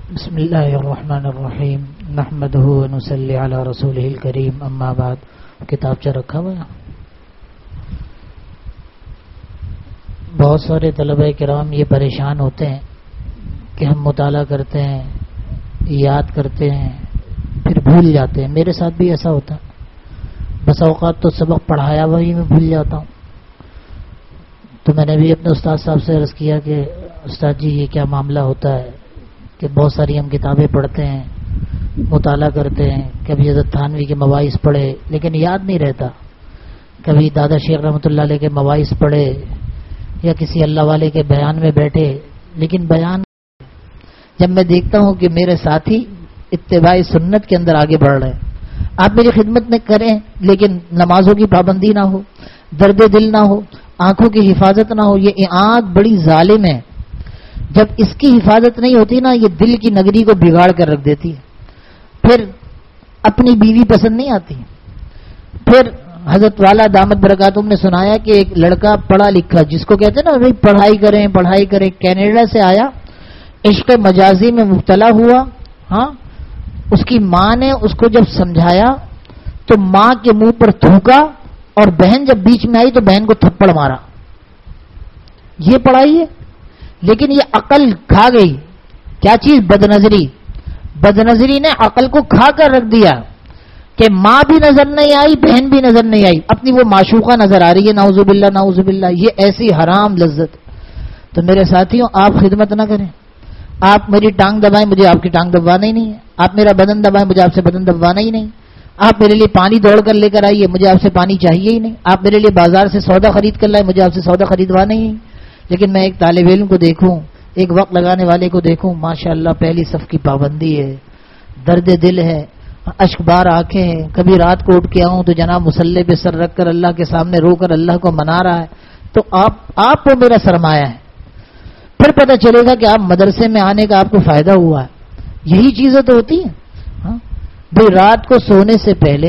بسم اللہ الرحمن الرحیم نحمدہ ونصلی علی رسولہ الکریم اما بعد. کتابچہ رکھا ہوا ہے. بہت سارے طلبہ کرام یہ پریشان ہوتے ہیں کہ ہم مطالعہ کرتے ہیں، یاد کرتے ہیں، پھر بھول جاتے ہیں. میرے ساتھ بھی ایسا ہوتا ہے. بس اوقات تو سبق پڑھایا ہوا ہی میں بھول جاتا ہوں. تو میں نے بھی اپنے استاد صاحب سے عرض کیا کہ استاد جی یہ کیا معاملہ ہوتا ہے کہ بہت ساری ہم کتابیں پڑھتے ہیں، مطالعہ کرتے ہیں، کبھی حضرت تھانوی کے مواعظ پڑھے لیکن یاد نہیں رہتا، کبھی دادا شیخ رحمۃ اللہ علیہ کے مواعظ پڑھے یا کسی اللہ والے کے بیان میں بیٹھے، لیکن بیان جب میں دیکھتا ہوں کہ میرے ساتھی اتباع سنت کے اندر آگے بڑھ رہے ہیں. آپ میری خدمت میں کریں لیکن نمازوں کی پابندی نہ ہو، درد دل نہ ہو، آنکھوں کی حفاظت نہ ہو. یہ آنکھ بڑی ظالم ہے، جب اس کی حفاظت نہیں ہوتی نا یہ دل کی نگری کو بگاڑ کر رکھ دیتی ہے. پھر اپنی بیوی پسند نہیں آتی. پھر حضرت والا دامت برکاتہم نے سنایا کہ ایک لڑکا پڑھا لکھا جس کو کہتے ہیں نا بھائی پڑھائی کریں کینیڈا سے آیا، عشق مجازی میں مبتلا ہوا. ہاں اس کی ماں نے اس کو جب سمجھایا تو ماں کے منہ پر تھوکا اور بہن جب بیچ میں آئی تو بہن کو تھپڑ مارا. یہ پڑھائی ہے. لیکن یہ عقل کھا گئی. کیا چیز؟ بدنظری نے عقل کو کھا کر رکھ دیا کہ ماں بھی نظر نہیں آئی، بہن بھی نظر نہیں آئی، اپنی وہ معشوقہ نظر آ رہی ہے. نعوذ باللہ نعوذ باللہ. یہ ایسی حرام لذت. تو میرے ساتھیوں آپ خدمت نہ کریں. آپ میری ٹانگ دبائیں، مجھے آپ کی ٹانگ دبانا ہی نہیں ہے. آپ میرا بدن دبائیں، مجھے آپ سے بدن دبانا ہی نہیں. آپ میرے لیے پانی دوڑ کر لے کر آئیے، مجھے آپ سے پانی چاہیے ہی نہیں. آپ میرے لیے بازار سے سودا خرید کر لائے، مجھے آپ سے سودا خریدوانا ہی نہیں. لیکن میں ایک طالب علم کو دیکھوں، ایک وقت لگانے والے کو دیکھوں، ماشاءاللہ پہلی صف کی پابندی ہے، درد دل ہے، اشک بار آنکھیں ہیں. کبھی رات کو اٹھ کے آؤں تو جناب مصلی پہ سر رکھ کر اللہ کے سامنے رو کر اللہ کو منا رہا ہے. تو آپ کو میرا سرمایہ ہے. پھر پتہ چلے گا کہ آپ مدرسے میں آنے کا آپ کو فائدہ ہوا ہے. یہی چیزیں تو ہوتی ہیں. بھئی رات کو سونے سے پہلے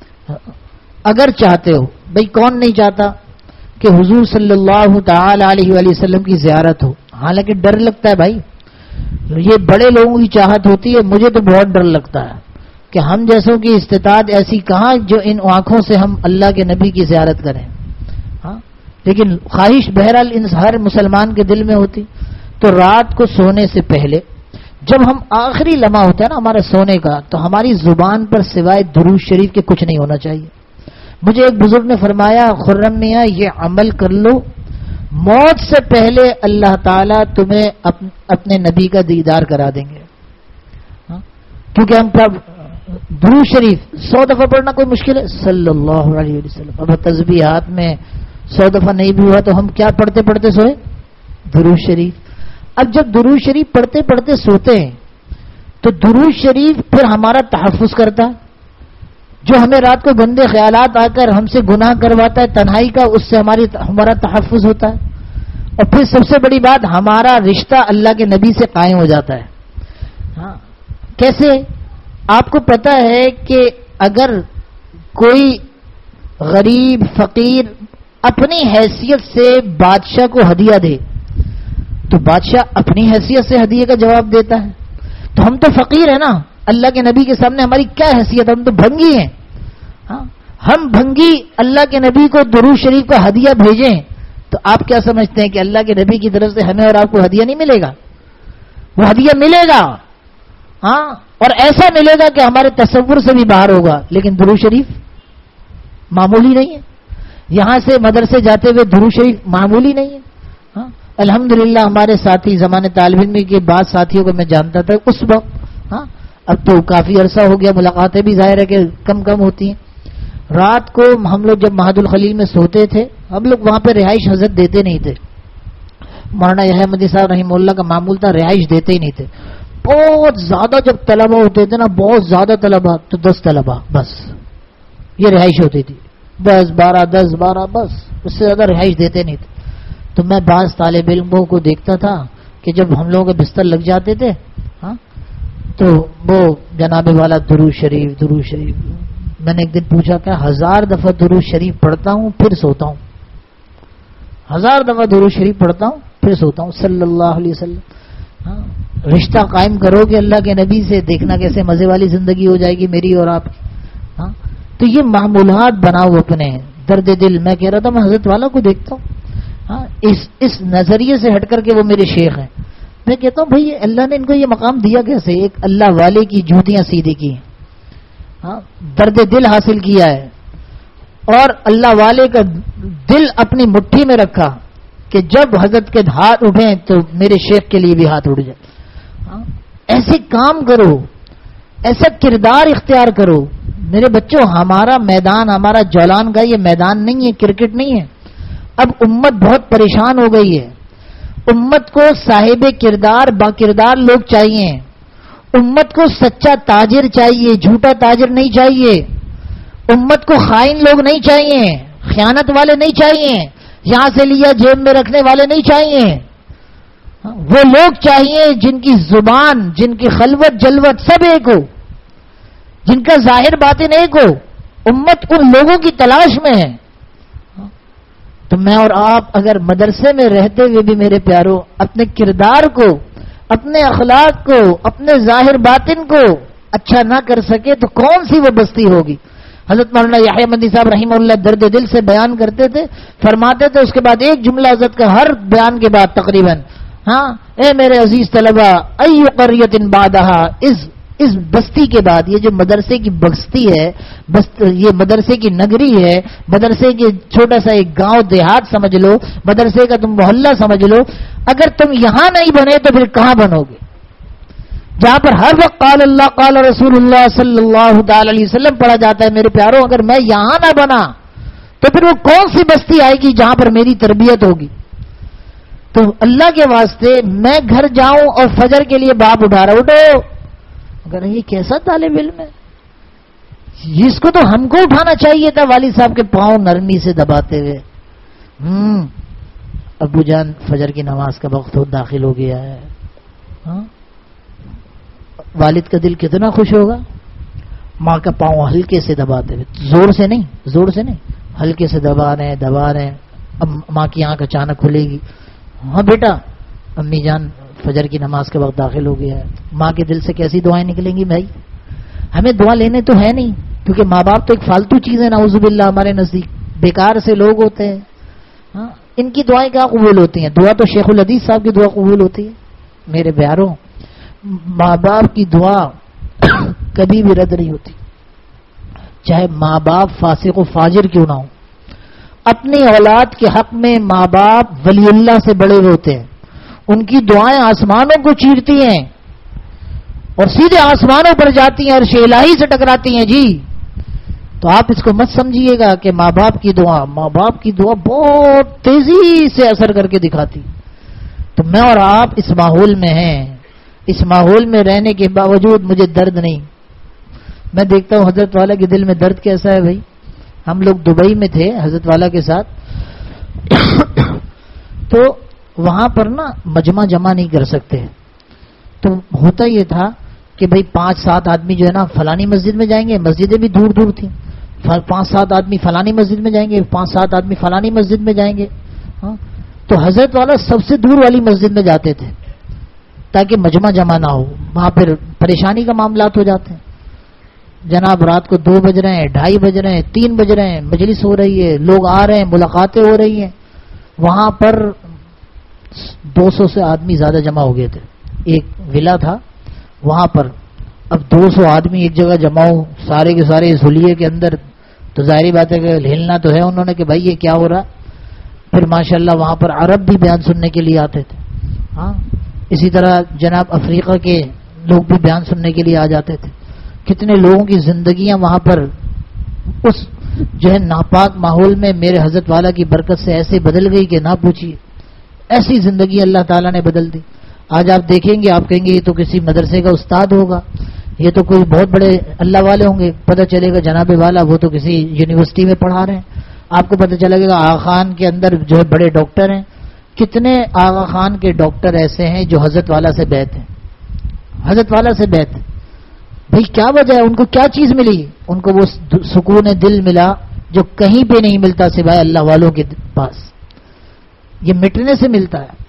اگر چاہتے ہو، بھئی کون نہیں چاہتا کہ حضور صلی اللہ تعالی علیہ وآلہ وسلم کی زیارت ہو. حالانکہ ڈر لگتا ہے بھائی، یہ بڑے لوگوں کی چاہت ہوتی ہے. مجھے تو بہت ڈر لگتا ہے کہ ہم جیسوں کی استطاعت ایسی کہاں جو ان آنکھوں سے ہم اللہ کے نبی کی زیارت کریں. لیکن خواہش بہرحال ہر مسلمان کے دل میں ہوتی. تو رات کو سونے سے پہلے جب ہم آخری لمحہ ہوتا ہے نا ہمارے سونے کا، تو ہماری زبان پر سوائے درود شریف کے کچھ نہیں ہونا چاہیے. مجھے ایک بزرگ نے فرمایا، خرم میاں یہ عمل کر لو، موت سے پہلے اللہ تعالیٰ تمہیں اپنے نبی کا دیدار کرا دیں گے. کیونکہ ہم درود شریف 100 دفعہ پڑھنا کوئی مشکل ہے؟ صلی اللہ علیہ وسلم. اب تسبیحات میں 100 دفعہ نہیں بھی ہوا تو ہم کیا پڑھتے پڑھتے سوئے؟ درود شریف. اب جب درود شریف پڑھتے پڑھتے سوتے ہیں تو درود شریف پھر ہمارا تحفظ کرتا ہے. جو ہمیں رات کو گندے خیالات آ کر ہم سے گناہ کرواتا ہے تنہائی کا، اس سے ہمارا تحفظ ہوتا ہے. اور پھر سب سے بڑی بات، ہمارا رشتہ اللہ کے نبی سے قائم ہو جاتا ہے. کیسے؟ آپ کو پتا ہے کہ اگر کوئی غریب فقیر اپنی حیثیت سے بادشاہ کو ہدیہ دے تو بادشاہ اپنی حیثیت سے ہدیے کا جواب دیتا ہے. تو ہم تو فقیر ہیں نا، اللہ کے نبی کے سامنے ہماری کیا حیثیت ہے؟ ہم تو بھنگی ہیں. ہم بھنگی اللہ کے نبی کو درود شریف کا ہدیہ بھیجیں تو آپ کیا سمجھتے ہیں کہ اللہ کے نبی کی طرف سے ہمیں اور آپ کو ہدیہ نہیں ملے گا؟ وہ ہدیہ ملے گا. اور ایسا ملے گا کہ ہمارے تصور سے بھی باہر ہوگا. لیکن درود شریف معمولی نہیں ہے. یہاں سے مدرسے جاتے ہوئے درود شریف معمولی نہیں ہے. الحمدللہ ہمارے ساتھی زمانے طالب علم کے بعد ساتھیوں کو میں جانتا تھا اس وقت. اب تو کافی عرصہ ہو گیا، ملاقاتیں بھی ظاہر ہے کہ کم ہوتی ہیں. رات کو ہم لوگ جب مہد الخلیل میں سوتے تھے، ہم لوگ وہاں پہ رہائش حضرت دیتے نہیں تھے. مولانا یحییٰ احمدی صاحب رحمہ اللہ کا معمول تھا رہائش دیتے ہی نہیں تھے. بہت زیادہ جب طلبہ ہوتے تھے نا، بہت زیادہ طلبہ تو 10 طلبہ بس یہ رہائش ہوتی تھی. 10 12 بس، اس سے زیادہ رہائش دیتے نہیں تھے. تو میں بعض طالب علموں کو دیکھتا تھا کہ جب ہم لوگوں کے بستر لگ جاتے تھے تو وہ جناب والا درود شریف. میں نے ایک دن پوچھا کہ 1000 دفعہ درود شریف پڑھتا ہوں پھر سوتا ہوں. 1000 دفعہ درود شریف پڑھتا ہوں پھر سوتا ہوں صلی اللہ علیہ وسلم. ہاں رشتہ قائم کرو گے اللہ کے نبی سے، دیکھنا کیسے مزے والی زندگی ہو جائے گی میری اور آپ کی. ہاں تو یہ معمولات بناؤ اپنے. درد دل میں کہہ رہا تھا میں حضرت والا کو دیکھتا ہوں ہاں اس نظریے سے ہٹ کر کے وہ میرے شیخ ہیں. میں کہتا ہوں بھائی اللہ نے ان کو یہ مقام دیا کیسے؟ ایک اللہ والے کی جوتیاں سیدھی کی، ہاں درد دل حاصل کیا ہے اور اللہ والے کا دل اپنی مٹھی میں رکھا کہ جب حضرت کے ہاتھ اٹھیں تو میرے شیخ کے لیے بھی ہاتھ اٹھ جائے. ہاں ایسے کام کرو، ایسا کردار اختیار کرو. میرے بچوں ہمارا میدان، ہمارا جولان کا یہ میدان نہیں ہے، کرکٹ نہیں ہے. اب امت بہت پریشان ہو گئی ہے. امت کو صاحب کردار با کردار لوگ چاہیے. امت کو سچا تاجر چاہیے، جھوٹا تاجر نہیں چاہیے. امت کو خائن لوگ نہیں چاہیے، خیانت والے نہیں چاہیے، یہاں سے لیا جیب میں رکھنے والے نہیں چاہیے. وہ لوگ چاہیے جن کی زبان، جن کی خلوت جلوت سب ایک ہو، جن کا ظاہر باطن ایک ہو. امت ان لوگوں کی تلاش میں ہے. تو میں اور آپ اگر مدرسے میں رہتے ہوئے بھی میرے پیاروں اپنے کردار کو، اپنے اخلاق کو، اپنے ظاہر باطن کو اچھا نہ کر سکے تو کون سی وہ بستی ہوگی؟ حضرت مولانا یحییٰ مدنی صاحب رحمہ اللہ درد دل سے بیان کرتے تھے، فرماتے تھے اس کے بعد ایک جملہ حضرت کا ہر بیان کے بعد تقریباً، ہاں اے میرے عزیز طلبہ، ای قریۃ بعدہا، اس بستی کے بعد، یہ جو مدرسے کی بستی ہے، یہ مدرسے کی نگری ہے، مدرسے کے چھوٹا سا ایک گاؤں دیہات سمجھ لو، مدرسے کا تم محلہ سمجھ لو، اگر تم یہاں نہیں بنے تو پھر کہاں بنو گے؟ جہاں پر ہر وقت قال اللہ قال رسول اللہ صلی اللہ تعالی علیہ وسلم پڑھا جاتا ہے. میرے پیاروں اگر میں یہاں نہ بنا تو پھر وہ کون سی بستی آئے گی جہاں پر میری تربیت ہوگی؟ تو اللہ کے واسطے میں گھر جاؤں اور فجر کے لیے باپ اٹھا رہا، اٹھو، اگر یہ کیسا طالب علم ہے؟ اس کو تو ہم کو اٹھانا چاہیے تھا والد صاحب کے پاؤں نرمی سے دباتے ہوئے. ابو جان فجر کی نماز کا وقت داخل ہو گیا ہے. ہاں والد کا دل کتنا خوش ہوگا. ماں کا پاؤں ہلکے سے دباتے ہوئے، زور سے نہیں، ہلکے سے دبا رہے ہیں. اب ماں کی آنکھ اچانک کھلے گی، ہاں بیٹا امی جان فجر کی نماز کا وقت داخل ہو گیا ہے. ماں کے دل سے کیسی دعائیں نکلیں گی بھائی؟ ہمیں دعا لینے تو ہے نہیں، کیونکہ ماں باپ تو ایک فالتو چیز ہے نعوذ باللہ ہمارے نزدیک، بیکار سے لوگ ہوتے ہیں. ہاں ان کی دعائیں کیا قبول ہوتی ہیں؟ دعا تو شیخ الحدیث صاحب کی دعا قبول ہوتی ہے. میرے پیاروں ماں باپ کی دعا کبھی بھی رد نہیں ہوتی، چاہے ماں باپ فاسق و فاجر کیوں نہ ہو. اپنی اولاد کے حق میں ماں باپ ولی اللہ سے بڑے ہوتے ہیں. ان کی دعائیں آسمانوں کو چیرتی ہیں اور سیدھے آسمانوں پر جاتی ہیں، عرش الہی سے ٹکراتی ہیں. جی تو آپ اس کو مت سمجھیے گا کہ ماں باپ کی دعا بہت تیزی سے اثر کر کے دکھاتی. تو میں اور آپ اس ماحول میں ہیں، اس ماحول میں رہنے کے باوجود مجھے درد نہیں. میں دیکھتا ہوں حضرت والا کے دل میں درد کیسا ہے. بھائی ہم لوگ دبئی میں تھے حضرت والا کے ساتھ، تو وہاں پر نا مجمع جمع نہیں کر سکتے. تو ہوتا یہ تھا کہ بھائی 5-7 آدمی جو ہے نا فلانی مسجد میں جائیں گے، مسجدیں بھی دور دور تھیں، 5-7 آدمی فلانی مسجد میں جائیں گے، 5-7 آدمی فلانی مسجد میں جائیں گے. ہاں تو حضرت والا سب سے دور والی مسجد میں جاتے تھے تاکہ مجمع جمع نہ ہو. وہاں پھر پریشانی کا معاملات ہو جاتے ہیں. جناب رات کو 2 بج رہے ہیں، 2:30 بج رہے ہیں، 3 بج رہے ہیں، مجلس ہو رہی ہے، لوگ آ رہے ہیں، ملاقاتیں ہو رہی ہیں. وہاں پر 200 سے آدمی زیادہ جمع ہو گئے تھے. ایک ولا تھا وہاں پر، اب 200 آدمی ایک جگہ جمع ہو، سارے کے سارے اس حلیے کے اندر، تو ظاہری بات ہے کہ ہلنا تو ہے انہوں نے کہ بھائی یہ کیا ہو رہا. پھر ماشاءاللہ وہاں پر عرب بھی بیان سننے کے لیے آتے تھے. ہاں اسی طرح جناب افریقہ کے لوگ بھی بیان سننے کے لیے آ جاتے تھے. کتنے لوگوں کی زندگیاں وہاں پر اس جو ہے ناپاک ماحول میں میرے حضرت والا کی برکت سے ایسے بدل گئی کہ نہ پوچھیے. ایسی زندگی اللہ تعالیٰ نے بدل دی. آج آپ دیکھیں گے، آپ کہیں گے یہ تو کسی مدرسے کا استاد ہوگا، یہ تو کوئی بہت بڑے اللہ والے ہوں گے. پتہ چلے گا جناب والا وہ تو کسی یونیورسٹی میں پڑھا رہے ہیں. آپ کو پتہ چلے گا آغا خان کے اندر جو ہے بڑے ڈاکٹر ہیں. کتنے آغا خان کے ڈاکٹر ایسے ہیں جو حضرت والا سے بیعت ہیں، حضرت والا سے بیعت. بھئی کیا وجہ ہے؟ ان کو کیا چیز ملی؟ ان کو وہ سکون دل ملا جو کہیں پہ نہیں ملتا سوائے اللہ والوں کے پاس. یہ مٹنے سے ملتا ہے.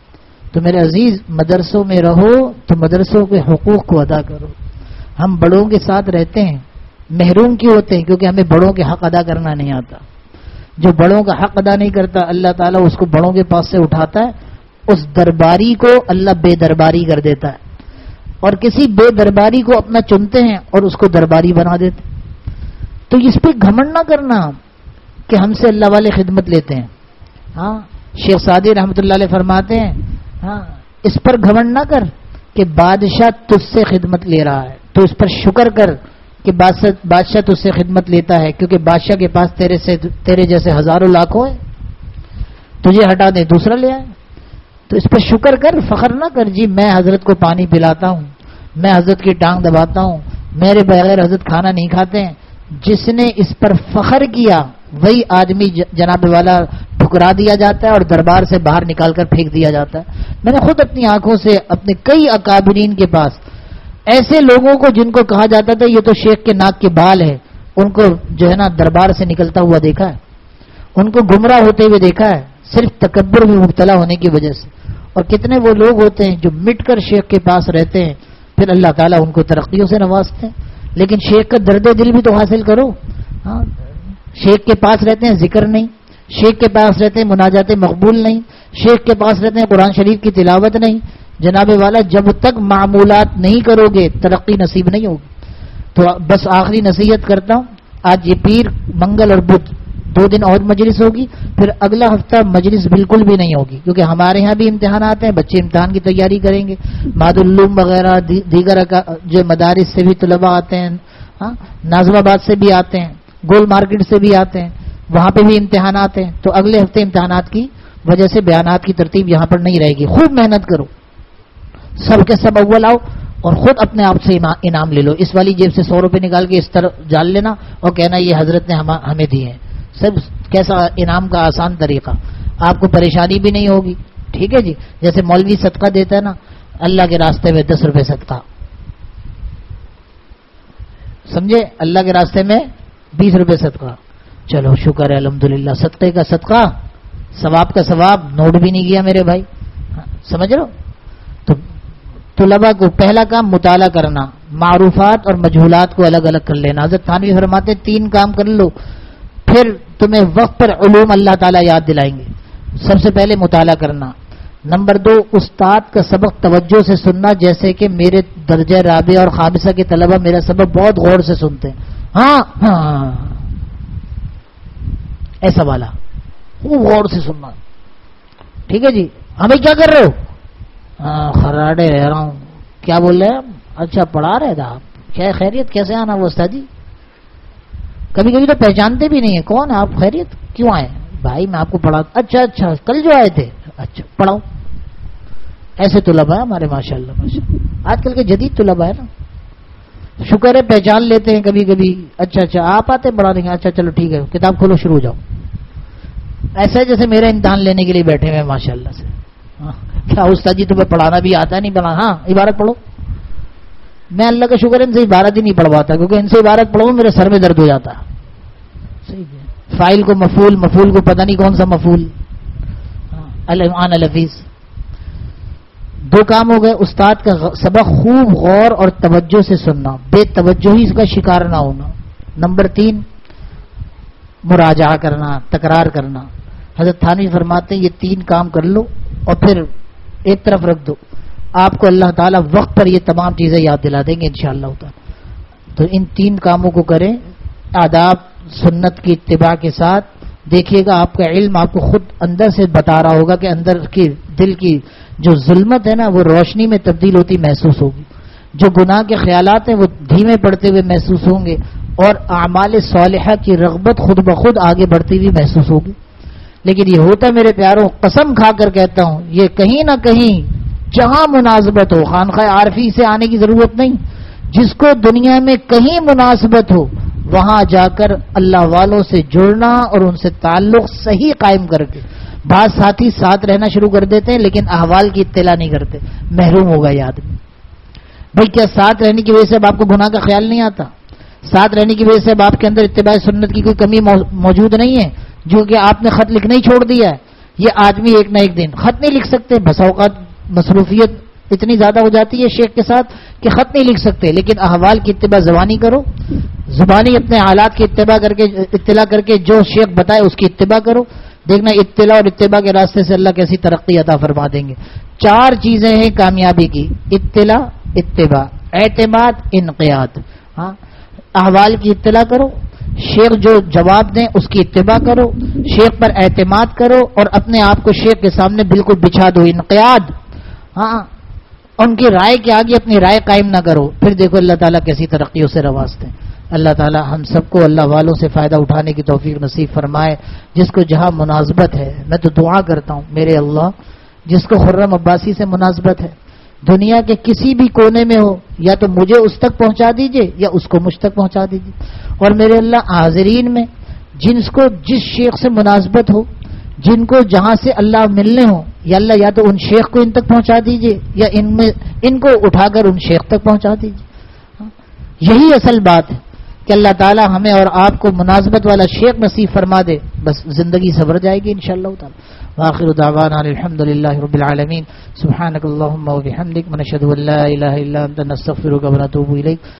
تو میرے عزیز مدرسوں میں رہو تو مدرسوں کے حقوق کو ادا کرو. ہم بڑوں کے ساتھ رہتے ہیں، محروم کیوں ہوتے ہیں؟ کیونکہ ہمیں بڑوں کے حق ادا کرنا نہیں آتا. جو بڑوں کا حق ادا نہیں کرتا اللہ تعالیٰ اس کو بڑوں کے پاس سے اٹھاتا ہے، اس درباری کو اللہ بے درباری کر دیتا ہے، اور کسی بے درباری کو اپنا چنتے ہیں اور اس کو درباری بنا دیتے. تو اس پہ گھمنڈ نہ کرنا کہ ہم سے اللہ والے خدمت لیتے ہیں. ہاں شیخ سعدی رحمۃ اللہ علیہ فرماتے ہیں ہاں اس پر گھمنڈ نہ کر کہ بادشاہ تجھ سے خدمت لے رہا ہے، تو اس پر شکر کر کہ بادشاہ تجھ سے خدمت لیتا ہے، کیونکہ بادشاہ کے پاس تیرے جیسے ہزاروں لاکھوں ہیں، تجھے ہٹا دے دوسرا لے آئے. تو اس پر شکر کر، فخر نہ کر جی میں حضرت کو پانی پلاتا ہوں، میں حضرت کی ٹانگ دباتا ہوں، میرے بغیر حضرت کھانا نہیں کھاتے ہیں. جس نے اس پر فخر کیا وہی آدمی جناب والا ٹھکرا دیا جاتا ہے اور دربار سے باہر نکال کر پھینک دیا جاتا ہے. میں نے خود اپنی آنکھوں سے اپنے کئی اکابرین کے پاس ایسے لوگوں کو جن کو کہا جاتا تھا یہ تو شیخ کے ناک کے بال ہے، ان کو جو ہے نا دربار سے نکلتا ہوا دیکھا ہے، ان کو گمراہ ہوتے ہوئے دیکھا ہے صرف تکبر میں مبتلا ہونے کی وجہ سے. اور کتنے وہ لوگ ہوتے ہیں جو مٹ کر شیخ کے پاس رہتے ہیں، پھر اللہ تعالیٰ ان کو ترقیوں سے نوازتے ہیں. لیکن شیخ کا درد دل بھی تو حاصل کرو. ہاں شیخ کے پاس رہتے ہیں ذکر نہیں، شیخ کے پاس رہتے ہیں مناجات مقبول نہیں، شیخ کے پاس رہتے ہیں قرآن شریف کی تلاوت نہیں. جناب والا جب تک معمولات نہیں کرو گے ترقی نصیب نہیں ہوگی. تو بس آخری نصیحت کرتا ہوں، آج یہ پیر منگل اور بدھ 2 دن اور مجلس ہوگی، پھر اگلا ہفتہ مجلس بالکل بھی نہیں ہوگی، کیونکہ ہمارے ہاں بھی امتحانات ہیں، بچے امتحان کی تیاری کریں گے. ماد العلوم وغیرہ دیگر جو مدارس سے بھی طلباء آتے ہیں، ہاں ناظم آباد سے بھی آتے ہیں، گول مارکیٹ سے بھی آتے ہیں، وہاں پہ بھی امتحانات ہیں. تو اگلے ہفتے امتحانات کی وجہ سے بیانات کی ترتیب یہاں پر نہیں رہے گی. خوب محنت کرو، سب کے سب اول آؤ اور خود اپنے آپ سے انعام لے لو. اس والی جیب سے 100 روپے نکال کے اس طرح جال لینا اور کہنا یہ حضرت نے ہمیں دیے ہیں. سب کیسا انعام کا آسان طریقہ، آپ کو پریشانی بھی نہیں ہوگی. ٹھیک ہے جی. جیسے مولوی صدقہ دیتا ہے نا اللہ کے راستے میں 10 روپے صدقہ، سمجھے، اللہ کے راستے میں 20 روپے صدقہ. چلو شکر ہے الحمدللہ، صدقے کا صدقہ، ثواب کا ثواب، نوٹ بھی نہیں گیا میرے بھائی. سمجھ رہے ہو؟ تو طلباء کو پہلا کام مطالعہ کرنا، معروفات اور مجہولات کو الگ الگ کر لینا. حضرت تھانوی فرماتے 3 کام کر لو پھر تمہیں وقت پر علوم اللہ تعالیٰ یاد دلائیں گے. سب سے پہلے مطالعہ کرنا. نمبر 2 استاد کا سبق توجہ سے سننا، جیسے کہ میرے درجہ رابعہ اور خامسہ کے طلباء میرا سبق بہت غور سے سنتے ہیں. ہاں ہاں ایسا والا خوب غور سے سننا. ٹھیک ہے جی. ہمیں کیا کر رہے ہو؟ خراڑے رہ رہا ہوں. کیا بول رہے ہیں؟ اچھا پڑھا رہے تھا آپ، کیا خیریت، کیسے آنا وہ استاد جی؟ کبھی کبھی تو پہچانتے بھی نہیں ہیں کون آپ، خیریت، کیوں آئے؟ بھائی میں آپ کو پڑھا. اچھا اچھا کل جو آئے تھے، اچھا پڑھاؤ. ایسے طلباء ہے ہمارے ماشاءاللہ ماشاءاللہ. آج کل کے جدید طلباء ہے نا، شکر ہے پہچان لیتے ہیں کبھی کبھی. اچھا اچھا آپ آتے پڑھا دیں گے، اچھا چلو ٹھیک ہے کتاب کھولو شروع ہو جاؤ. ایسا جیسے میرا امتحان لینے کے لیے بیٹھے ہوئے ماشاءاللہ سے. کیا استاد جی تمہیں پڑھانا بھی آتا ہے؟ نہیں پڑھا؟ ہاں عبارت پڑھو. میں اللہ کا شکر ان سے عبارت ہی نہیں پڑھواتا، کیونکہ ان سے عبارت پڑھوں میرے سر میں درد ہو جاتا. فائل کو مفعول، مفعول کو پتہ نہیں کون سا مفعول. الان الحفیظ. 2 کام ہو گئے. استاد کا سبق خوب غور اور توجہ سے سننا، بے توجہی اس کا شکار نہ ہونا. نمبر 3 مراجعہ کرنا، تکرار کرنا. حضرت تھانوی فرماتے ہیں یہ 3 کام کر لو اور پھر ایک طرف رکھ دو، آپ کو اللہ تعالیٰ وقت پر یہ تمام چیزیں یاد دلا دیں گے انشاءاللہ تعالی. تو ان 3 کاموں کو کریں آداب سنت کی اتباع کے ساتھ. دیکھیے گا آپ کا علم آپ کو خود اندر سے بتا رہا ہوگا کہ اندر کی دل کی جو ظلمت ہے نا وہ روشنی میں تبدیل ہوتی محسوس ہوگی. جو گناہ کے خیالات ہیں وہ دھیمے پڑتے ہوئے محسوس ہوں گے اور اعمال صالحہ کی رغبت خود بخود آگے بڑھتی ہوئی محسوس ہوگی. لیکن یہ ہوتا میرے پیاروں، قسم کھا کر کہتا ہوں، یہ کہیں نہ کہیں جہاں مناسبت ہو، خانقاہ عارفی سے آنے کی ضرورت نہیں، جس کو دنیا میں کہیں مناسبت ہو وہاں جا کر اللہ والوں سے جڑنا اور ان سے تعلق صحیح قائم کر کے. بعض ساتھی ساتھ رہنا شروع کر دیتے ہیں لیکن احوال کی اطلاع نہیں کرتے، محروم ہوگا یہ آدمی. بھائی کیا ساتھ رہنے کی وجہ سے اب آپ کو گناہ کا خیال نہیں آتا؟ ساتھ رہنے کی وجہ سے اب آپ کے اندر اتباع سنت کی کوئی کمی موجود نہیں ہے؟ جو کہ آپ نے خط لکھنا ہی چھوڑ دیا ہے. یہ آدمی ایک نہ ایک دن خط نہیں لکھ سکتے، بس اوقات مصروفیت اتنی زیادہ ہو جاتی ہے شیخ کے ساتھ کہ خط نہیں لکھ سکتے، لیکن احوال کی اتباع زبانی کرو، زبانی اپنے حالات کی اطلاع کر کے جو شیخ بتائے اس کی اتباع کرو، دیکھنا اطلاع اور اتباع کے راستے سے اللہ کیسی ترقی عطا فرما دیں گے۔ 4 چیزیں ہیں کامیابی کی: اطلاع، اتباع، اعتماد، انقیاد۔ ہاں، احوال کی اطلاع کرو، شیخ جو جواب دیں اس کی اتباع کرو، شیخ پر اعتماد کرو اور اپنے آپ کو شیخ کے سامنے بالکل بچھا دو، انقیاد۔ ہاں، ان کی رائے کے آگے اپنی رائے قائم نہ کرو، پھر دیکھو اللہ تعالیٰ کیسی ترقیوں سے نوازتے ہیں۔ اللہ تعالیٰ ہم سب کو اللہ والوں سے فائدہ اٹھانے کی توفیق نصیب فرمائے۔ جس کو جہاں مناسبت ہے، میں تو دعا کرتا ہوں میرے اللہ، جس کو خرم عباسی سے مناسبت ہے دنیا کے کسی بھی کونے میں ہو، یا تو مجھے اس تک پہنچا دیجئے یا اس کو مجھ تک پہنچا دیجئے، اور میرے اللہ حاضرین میں جن کو جس شیخ سے مناسبت ہو، جن کو جہاں سے اللہ ملنے ہو، یا اللہ یا تو ان شیخ کو ان تک پہنچا دیجئے یا ان کو اٹھا کر ان شیخ تک پہنچا دیجئے۔ یہی اصل بات ہے کہ اللہ تعالی ہمیں اور آپ کو مناسبت والا شیخ نصیب فرما دے، بس زندگی سنور جائے گی انشاءاللہ تعالی۔ وآخر دعوانا الحمدللہ رب العالمین۔ سبحانک اللہم و بحمدک، ونشہد ان لا الہ الا انت، نستغفرک ونتوب الیک۔